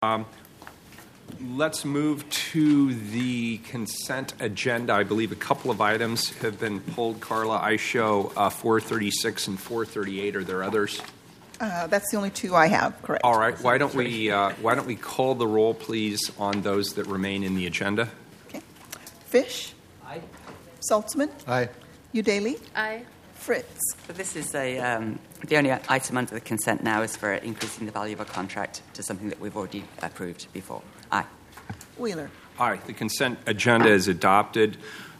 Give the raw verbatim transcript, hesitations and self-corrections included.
Um, let's move to the consent agenda. I believe a couple of items have been pulled. Carla, I show uh, four thirty-six and four thirty-eight. Are there others? Uh, that's the only two I have, correct. All right. Why don't we uh, Why don't we call the roll, please, on those that remain in the agenda? Okay. Fish. Aye. Saltzman. Aye. Udaley. Aye. Fritz. So this is a, um, the only item under the consent now is for increasing the value of a contract to something that we've already approved before. Aye. Wheeler. Aye. The consent agenda is adopted.